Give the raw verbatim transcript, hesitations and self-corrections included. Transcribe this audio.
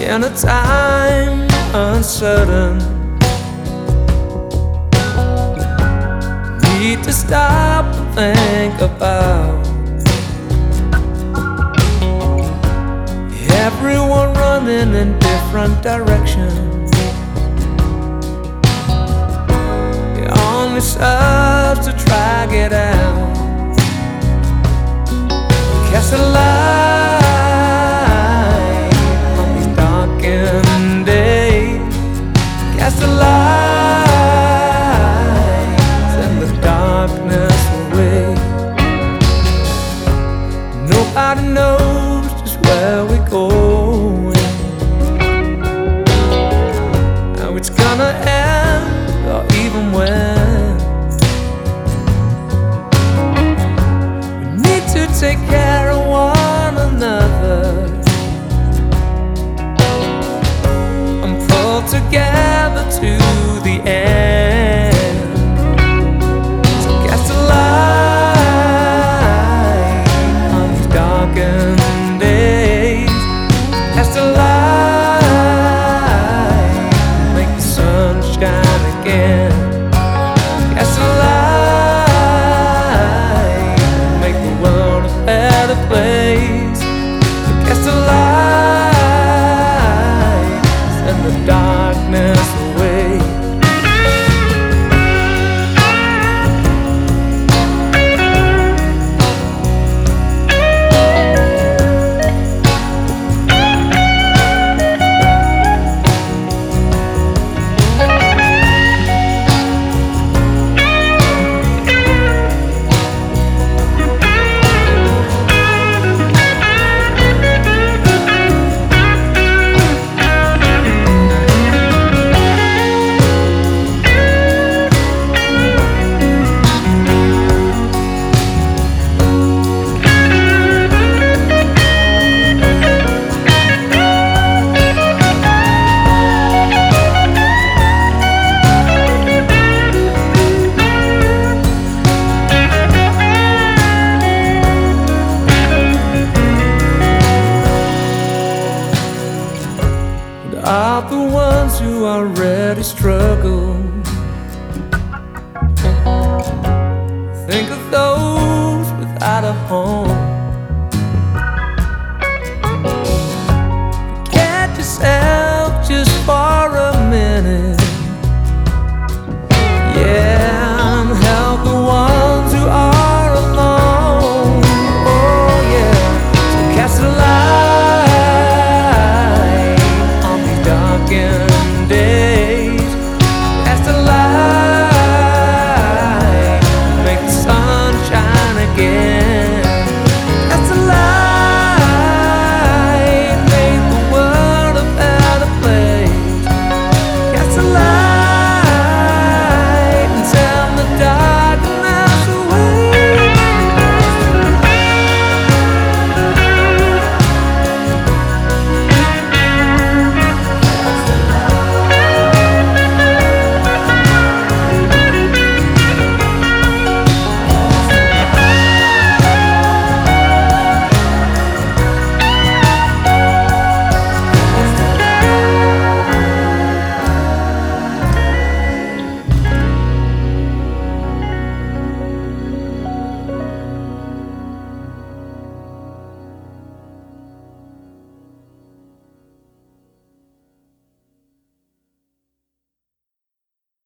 in a time uncertain. Need to stop and think about everyone running in different directions. It only serves to drag it out. Cast a light on these darkened days. Cast a light, send the darkness away. Nobody knows just where we're going, how it's gonna end, or even when. We need to take care of one another and pull together to the end. So cast a light on these darkened days. Cast a light, make the sun shine again. Cast a light, make the world a better place. Cast a light, send the darkness away. Are the ones who already struggle. Think of those